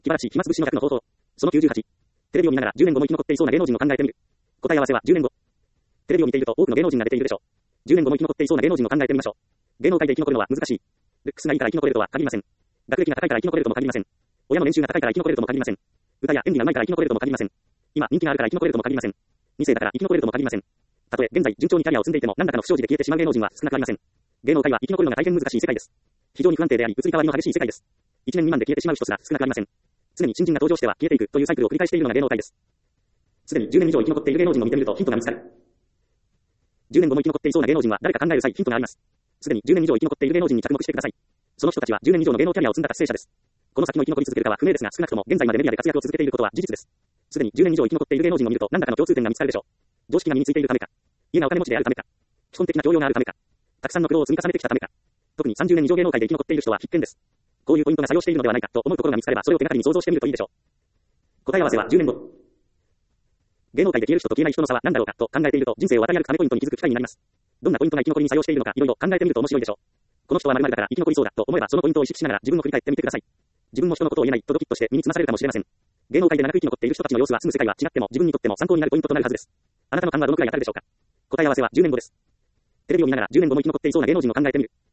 気晴らし、暇つぶしの100の方法。その98。テレビを見ながら10年後も生き残っていそうな芸能人を考えてみる。答え合わせは10年後。テレビを見ていると多くの芸能人が出ているでしょう。10年後も生き残っていそうな芸能人を考えてみましょう。芸能界で生き残るのは難しい。ルックスがいいから生き残れるとは限りません。学歴が高いから生き残れるとも限りません。親の年収が高いから生き残れるとも限りません。歌や演技が上手いから生き残れるとも限りません。今、人気があるから生き残れるとも限りません。2世だから生き残れるとも限りません。たとえ現在順調にキャリアを積んでいても何らかの不祥事で消えてしまう芸能人は少なくありません。芸能界は生き残るのが大変難しい世界です。非常に不安定であり、移り変わりの激しい世界です。1年未満で消えてしまう人すら少なくありません。常に新人が登場しては消えていくというサイクルを繰り返しているのが芸能界です。すでに10年以上生き残っている芸能人を見てみるとヒントが見つかる。10年後も生き残っていそうな芸能人は誰か考える際ヒントがあります。すでに10年以上生き残っている芸能人に着目してください。その人たちは10年以上の芸能キャリアを積んだ達成者です。この先も生き残り続けるかは不明ですが、少なくとも現在までメディアで活躍を続けていることは事実です。すでに10年以上生き残っている芸能人を見ると何らかの共通点が見つかるでしょう。常識が身についているためか、家がお金持ちであるためか、基本的な教養があるためか、たくさんの苦労を積み重ねてきたためか、特に30年以上芸能界で生き残っている人は必見です。こういうポイントが作用しているのではないかと思うところが見つかれば、それを手がかりに想像してみるといいでしょう。答え合わせは10年後。芸能界で消える人と消えない人の差は何だろうかと考えていると、人生を渡り歩くカメポイントに気づく機会になります。どんなポイントが生き残りに作用しているのか、いろいろ考えてみると面白いでしょう。この人は〇〇だから生き残りそうだと思えば、そのポイントを意識しながら自分を振り返ってみてください。自分も人のことを言えないとドキッとして身につまされるかもしれません。芸能界で長く生き残っている人たちの様子は住む世界は違っても自分にとっても参考になるポイントとなるはずです。あなたの勘はどのくらい当たるでしょうか。答え合わせは10年後です。テレビを見ながら10年後も生き残っていそうな芸能人を考えてみる。